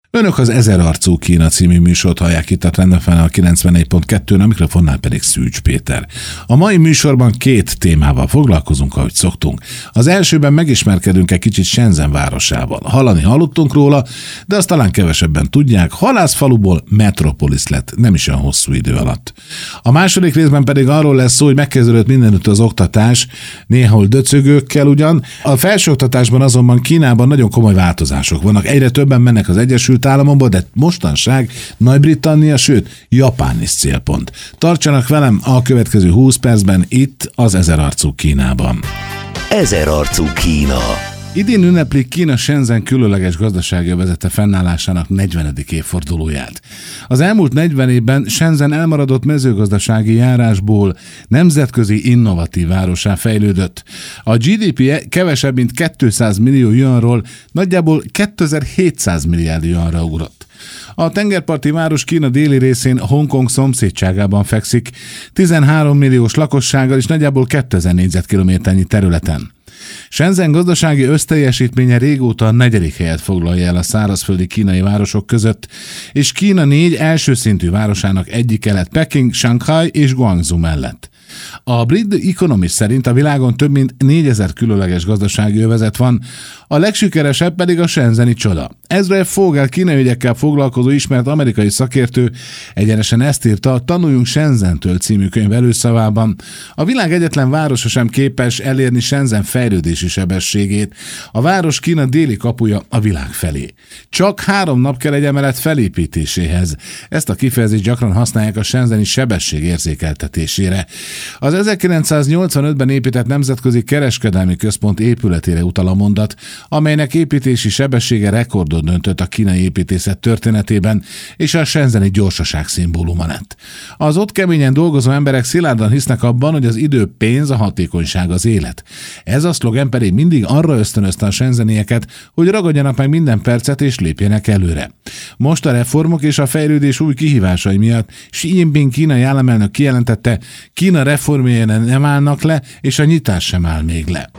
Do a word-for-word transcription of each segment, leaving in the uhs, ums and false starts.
Önök az Ezer arcú Kína című műsort hallják itt a Trend ef em a kilencvennégy pont kettőn, a mikrofonnál pedig Szűcs Péter. A mai műsorban két témával foglalkozunk, ahogy szoktunk. Az elsőben megismerkedünk egy kicsit Shenzhen városával. Hallani hallottunk róla, de azt talán kevesebben tudják, halászfaluból metropolis lett, nem is olyan hosszú idő alatt. A második részben pedig arról lesz szó, hogy megkezdődött mindenütt az oktatás, néhol döcögőkkel ugyan. A felsőoktatásban azonban Kínában nagyon komoly változások vannak. Egyre többen mennek az Egyesült Államokba, de mostanság Nagy-Britannia, sőt, Japán is célpont. Tartsanak velem a következő húsz percben itt az Ezer arcú Kínában. Ezer arcú Kína. Idén ünneplik Kína Shenzhen különleges gazdasági övezete fennállásának negyvenedik évfordulóját. Az elmúlt negyven évben Shenzhen elmaradott mezőgazdasági járásból nemzetközi innovatív várossá fejlődött. A gé dé pé kevesebb mint kétszáz millió yuanról nagyjából kétezer-hétszáz milliárd yuanra ugrott. A tengerparti város Kína déli részén Hongkong szomszédságában fekszik, tizenhárom milliós lakossággal és nagyjából kétezer négyzetkilométernyi területen. Shenzhen gazdasági összteljesítménye régóta a negyedik helyet foglalja el a szárazföldi kínai városok között, és Kína négy első szintű városának egyike lett Peking, Shanghai és Guangzhou mellett. A brit Economist szerint a világon több mint négyezer különleges gazdasági övezet van, a legsikeresebb pedig a shenzheni csoda. Ezra F. Fogel kínai ügyekkel foglalkozó ismert amerikai szakértő egyenesen ezt írta a Tanuljunk Shenzhentől című könyv előszavában. A világ egyetlen városa sem képes elérni Shenzhen fejlődési sebességét. A város Kína déli kapuja a világ felé. Csak három nap kell egy emelet felépítéséhez. Ezt a kifejezést gyakran használják a shenzheni sebesség érzékeltetésére. Az ezerkilencszáznyolcvanötben épített Nemzetközi Kereskedelmi Központ épületére utal a mondat, amelynek építési sebessége rekordot döntött a kínai építészet történetében, és a shenzheni gyorsaság szimbóluma lett. Az ott keményen dolgozó emberek szilárdan hisznek abban, hogy az idő pénz, a hatékonyság az élet. Ez a szlogen pedig mindig arra ösztönözte a shenzhenieket, hogy ragadjanak meg minden percet és lépjenek előre. Most a reformok és a fejlődés új kihívásai miatt Xi Jinping kínai államelnök kijelentette, Kína reformjai nem állnak le, és a nyitás sem áll még le.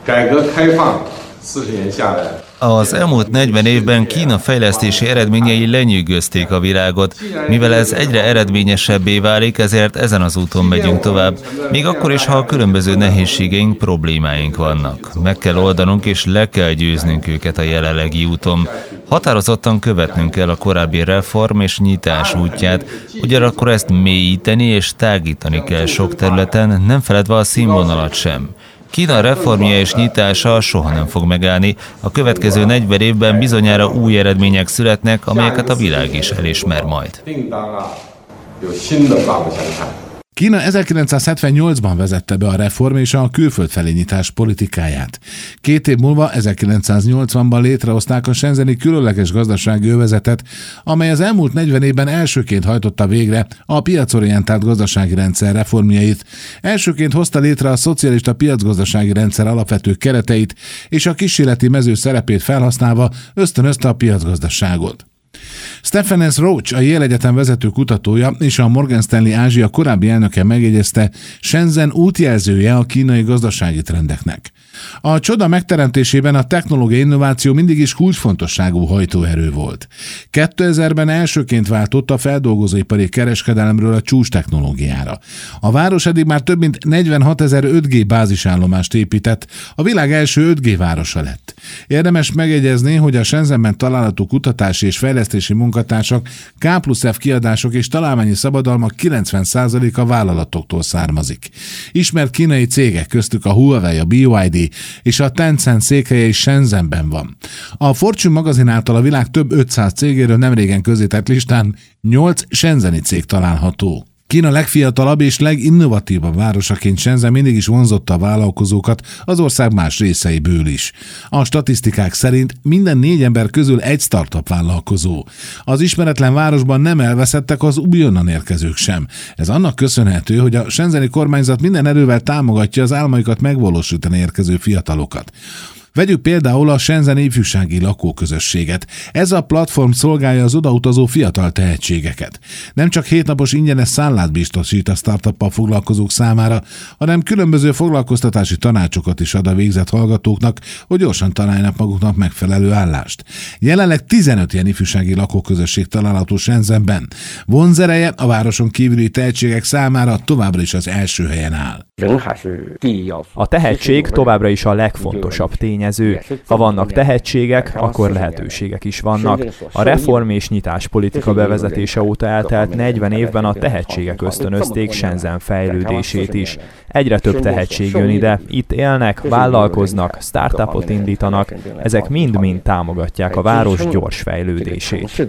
Az elmúlt negyven évben Kína fejlesztési eredményei lenyűgözték a világot. Mivel ez egyre eredményesebbé válik, ezért ezen az úton megyünk tovább, még akkor is, ha a különböző nehézségeink, problémáink vannak. Meg kell oldanunk és le kell győznünk őket a jelenlegi úton. Határozottan követnünk kell a korábbi reform és nyitás útját, ugyanakkor ezt mélyíteni és tágítani kell sok területen, nem feledve a színvonalat sem. Kína reformja és nyitása soha nem fog megállni. A következő negyven évben bizonyára új eredmények születnek, amelyeket a világ is elismer majd. Kína ezerkilencszázhetvennyolcban vezette be a reform és a külföld felé nyitás politikáját. Két év múlva, ezerkilencszáznyolcvanban létrehozták a shenzheni különleges gazdasági övezetet, amely az elmúlt negyven évben elsőként hajtotta végre a piacorientált gazdasági rendszer reformjait. Elsőként hozta létre a szocialista piacgazdasági rendszer alapvető kereteit, és a kísérleti mező szerepét felhasználva ösztönözte a piacgazdaságot. Stephen S. Roach, a Yale Egyetem vezető kutatója és a Morgan Stanley Ázsia korábbi elnöke megjegyezte, Shenzhen útjelzője a kínai gazdasági trendeknek. A csoda megteremtésében a technológiai innováció mindig is kulcsfontosságú hajtóerő volt. kétezerben elsőként váltott a feldolgozóipari kereskedelemről a csúcs technológiára. A város eddig már több mint negyvenhatezer öt G bázisállomást épített, a világ első öt G városa lett. Érdemes megjegyezni, hogy a Shenzhenben található kutatási és fejlesztési munkatársak, K plusz F kiadások és találmányi szabadalmak kilencven százaléka vállalatoktól származik. Ismert kínai cégek, köztük a Huawei, a bé y dé és a Tencent székhelye is Shenzhenben van. A Fortune magazin által a világ több ötszáz cégéről nemrégen közzétett listán nyolc shenzheni cég található. Kína legfiatalabb és leginnovatívabb városaként Shenzhen mindig is vonzotta a vállalkozókat az ország más részeiből is. A statisztikák szerint minden négy ember közül egy startup vállalkozó. Az ismeretlen városban nem elveszettek az újonnan érkezők sem. Ez annak köszönhető, hogy a shenzheni kormányzat minden erővel támogatja az álmaikat megvalósítani érkező fiatalokat. Vegyük például a Shenzhen ifjúsági lakóközösséget. Ez a platform szolgálja az odautazó fiatal tehetségeket. Nem csak hétnapos ingyenes szállát biztosít a startuppal foglalkozók számára, hanem különböző foglalkoztatási tanácsokat is ad a végzett hallgatóknak, hogy gyorsan találjanak maguknak megfelelő állást. Jelenleg tizenöt ilyen ifjúsági lakóközösség található Shenzhenben. Vonzereje a városon kívüli tehetségek számára továbbra is az első helyen áll. A tehetség továbbra is a legfontosabb tényező. Ha vannak tehetségek, akkor lehetőségek is vannak. A reform és nyitás politika bevezetése óta eltelt negyven évben a tehetségek ösztönözték Shenzhen fejlődését is. Egyre több tehetség jön ide, itt élnek, vállalkoznak, startupot indítanak, ezek mind-mind támogatják a város gyors fejlődését.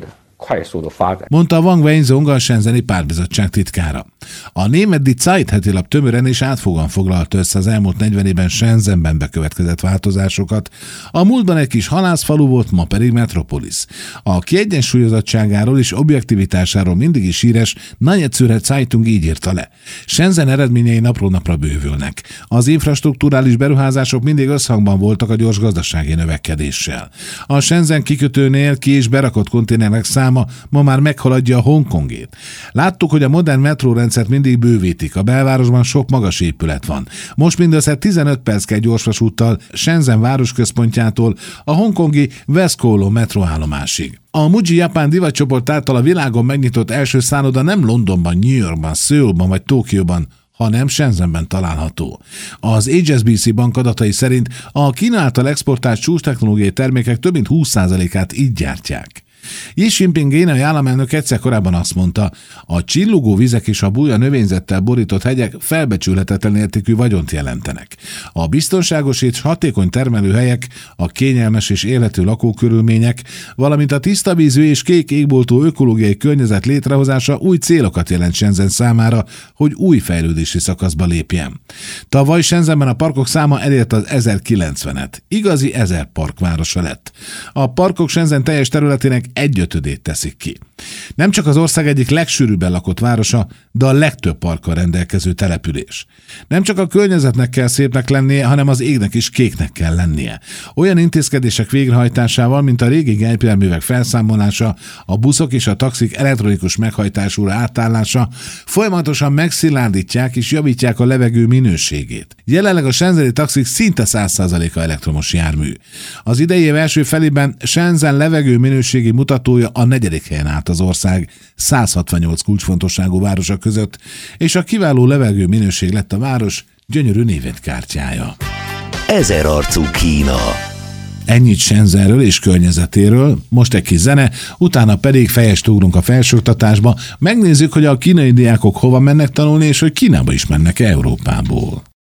Mondta Wang Wenzhong, a shenzheni pártbizottság titkára. A német Die Zeit hetilap tömören és átfogóan foglalta össze az elmúlt negyven évben Shenzhenben bekövetkezett változásokat. A múltban egy kis halászfalu volt, ma pedig metropolis. A kiegyensúlyozottságáról és objektivitásáról mindig is híres Neue Zürcher Zeitung így írta le. Shenzhen eredményei napról napra bővülnek. Az infrastrukturális beruházások mindig összhangban voltak a gyors gazdasági növekedéssel. A Shenzhen kikötőnél ki- és berakott konténerek száma ma már meghaladja a Hongkongét. Láttuk, hogy a modern metrórendszert mindig bővítik, a belvárosban sok magas épület van. Most mindössze tizenöt perc kell gyorsvasúttal Shenzhen városközpontjától a hongkongi West Kowloon metróállomásig. A Muji japán divatcsoport által a világon megnyitott első szálloda nem Londonban, New Yorkban, Szöulban vagy Tokióban, hanem Shenzhenben található. Az H S B C bank adatai szerint a Kína által exportált csúcstechnológiai termékek több mint húsz százalékát így gyártják. Xi Jinping kínai államelnök egyszer korábban azt mondta, a csillogó vizek és a buja növényzettel borított hegyek felbecsülhetetlen értékű vagyont jelentenek. A biztonságos és hatékony termelőhelyek, a kényelmes és élhető lakókörülmények, valamint a tiszta vízű és kék égboltú ökológiai környezet létrehozása új célokat jelent Shenzhen számára, hogy új fejlődési szakaszba lépjen. Tavaly Shenzhenben a parkok száma elért az ezerkilencvenet. Igazi ezer parkvárosa lett. A parkok Shenzhen teljes területének egyötödét teszik ki. Nem csak az ország egyik legsűrűbben lakott városa, de a legtöbb parkkal rendelkező település. Nem csak a környezetnek kell szépnek lennie, hanem az égnek is kéknek kell lennie. Olyan intézkedések végrehajtásával, mint a régi gépjárművek felszámolása, a buszok és a taxik elektronikus meghajtásúra átállása folyamatosan megszilárdítják és javítják a levegő minőségét. Jelenleg a shenzheni taxik szinte száz százaléka elektromos jármű. Az idei év első felében Shenzhen levegő minőségi mutatója a negyedik helyen állt az ország száz hatvannyolc kulcsfontosságú városa között, és a kiváló levegő minőség lett a város gyönyörű névjegykártyája. Ezerarcú Kína. Ennyit Shenzhenről és környezetéről, most egy kis zene, utána pedig fejest ugrunk a felsőoktatásba, megnézzük, hogy a kínai diákok hova mennek tanulni, és hogy Kínába is mennek Európából.